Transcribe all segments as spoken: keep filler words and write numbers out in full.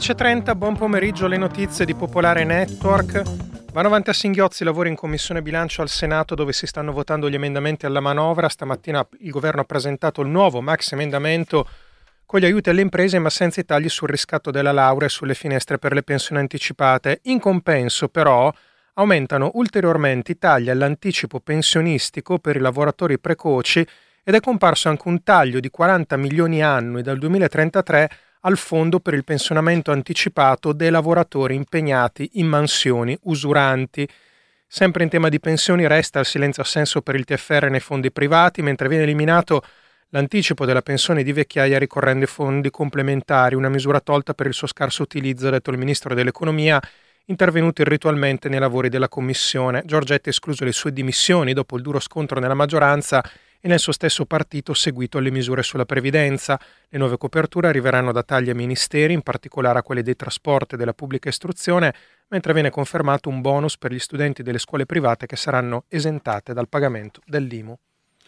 quindici e trenta, buon pomeriggio, le notizie di Popolare Network. Vanno avanti a singhiozzi i lavori in Commissione Bilancio al Senato, dove si stanno votando gli emendamenti alla manovra. Stamattina il governo ha presentato il nuovo max emendamento con gli aiuti alle imprese, ma senza i tagli sul riscatto della laurea e sulle finestre per le pensioni anticipate. In compenso, però, aumentano ulteriormente i tagli all'anticipo pensionistico per i lavoratori precoci ed è comparso anche un taglio di quaranta milioni annui dal duemilatrentatré al fondo per il pensionamento anticipato dei lavoratori impegnati in mansioni usuranti. Sempre in tema di pensioni resta il silenzio assenso per il T F R nei fondi privati, mentre viene eliminato l'anticipo della pensione di vecchiaia ricorrendo ai fondi complementari, una misura tolta per il suo scarso utilizzo, ha detto il ministro dell'economia, intervenuto irritualmente nei lavori della commissione. Giorgetti ha escluso le sue dimissioni dopo il duro scontro nella maggioranza e nel suo stesso partito seguito alle misure sulla previdenza. Le nuove coperture arriveranno da tagli ai ministeri, in particolare a quelli dei trasporti e della pubblica istruzione, mentre viene confermato un bonus per gli studenti delle scuole private che saranno esentate dal pagamento dell'I M U.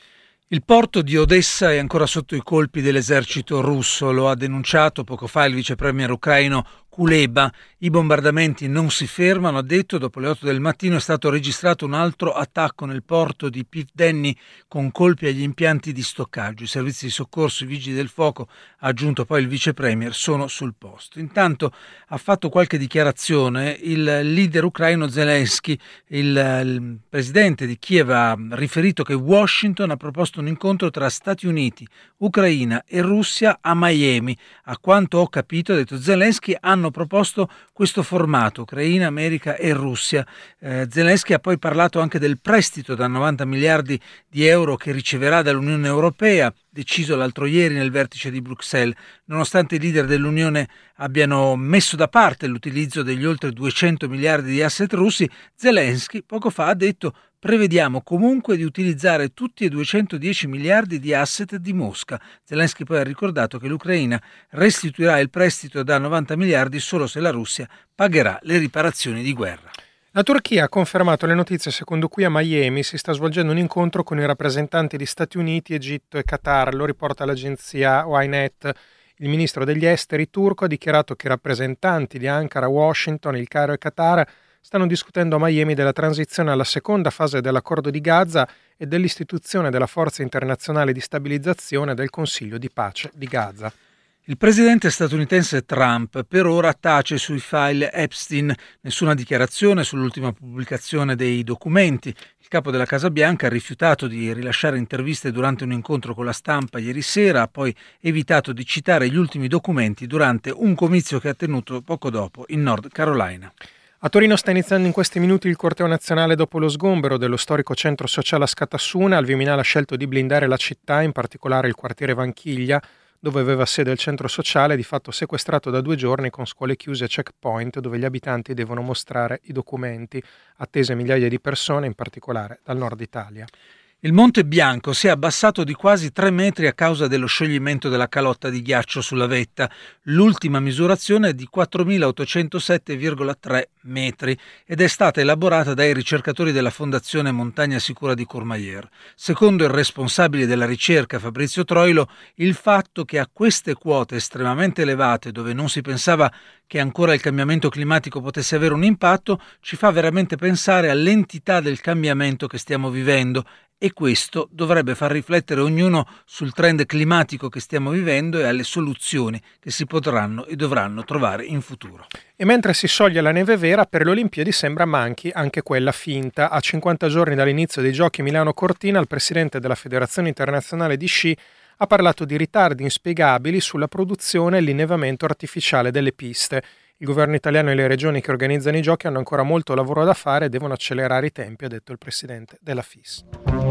Il porto di Odessa è ancora sotto i colpi dell'esercito russo, lo ha denunciato poco fa il vice premier ucraino Kuleba. I bombardamenti non si fermano, ha detto. Dopo le otto del mattino è stato registrato un altro attacco nel porto di Pivdenny con colpi agli impianti di stoccaggio. I servizi di soccorso, i vigili del fuoco, ha aggiunto poi il vice premier, sono sul posto. Intanto ha fatto qualche dichiarazione il leader ucraino Zelensky. Il, il presidente di Kiev ha riferito che Washington ha proposto un incontro tra Stati Uniti, Ucraina e Russia a Miami. A quanto ho capito, ha detto Zelensky, hanno proposto questo formato, Ucraina, America e Russia. Eh, Zelensky ha poi parlato anche del prestito da novanta miliardi di euro che riceverà dall'Unione Europea, deciso l'altro ieri nel vertice di Bruxelles. Nonostante i leader dell'Unione abbiano messo da parte l'utilizzo degli oltre duecento miliardi di asset russi, Zelensky poco fa ha detto: prevediamo comunque di utilizzare tutti i duecentodieci miliardi di asset di Mosca. Zelensky poi ha ricordato che l'Ucraina restituirà il prestito da novanta miliardi solo se la Russia pagherà le riparazioni di guerra. La Turchia ha confermato le notizie secondo cui a Miami si sta svolgendo un incontro con i rappresentanti di Stati Uniti, Egitto e Qatar. Lo riporta l'agenzia Ynet. Il ministro degli esteri turco ha dichiarato che i rappresentanti di Ankara, Washington, il Cairo e Qatar stanno discutendo a Miami della transizione alla seconda fase dell'accordo di Gaza e dell'istituzione della Forza Internazionale di Stabilizzazione del Consiglio di Pace di Gaza. Il presidente statunitense Trump per ora tace sui file Epstein, nessuna dichiarazione sull'ultima pubblicazione dei documenti. Il capo della Casa Bianca ha rifiutato di rilasciare interviste durante un incontro con la stampa ieri sera, ha poi evitato di citare gli ultimi documenti durante un comizio che ha tenuto poco dopo in North Carolina. A Torino sta iniziando in questi minuti il corteo nazionale dopo lo sgombero dello storico centro sociale a Scatassuna. Il Viminale ha scelto di blindare la città, in particolare il quartiere Vanchiglia, dove aveva sede il centro sociale, di fatto sequestrato da due giorni con scuole chiuse e checkpoint, dove gli abitanti devono mostrare i documenti, attese migliaia di persone, in particolare dal nord Italia. Il Monte Bianco si è abbassato di quasi tre metri a causa dello scioglimento della calotta di ghiaccio sulla vetta. L'ultima misurazione è di quattromilaottocentosette virgola tre metri ed è stata elaborata dai ricercatori della Fondazione Montagna Sicura di Courmayeur. Secondo il responsabile della ricerca, Fabrizio Troilo, il fatto che a queste quote estremamente elevate, dove non si pensava che ancora il cambiamento climatico potesse avere un impatto, ci fa veramente pensare all'entità del cambiamento che stiamo vivendo. E questo dovrebbe far riflettere ognuno sul trend climatico che stiamo vivendo e alle soluzioni che si potranno e dovranno trovare in futuro. E mentre si scioglie la neve vera, per le Olimpiadi sembra manchi anche quella finta. A cinquanta giorni dall'inizio dei Giochi Milano-Cortina, il presidente della Federazione Internazionale di Sci ha parlato di ritardi inspiegabili sulla produzione e l'innevamento artificiale delle piste. Il governo italiano e le regioni che organizzano i giochi hanno ancora molto lavoro da fare e devono accelerare i tempi, ha detto il presidente della F I S.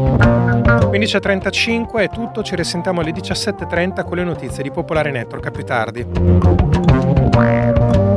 quindici e trentacinque è tutto, ci risentiamo alle diciassette e trenta con le notizie di Popolare Network. A più tardi.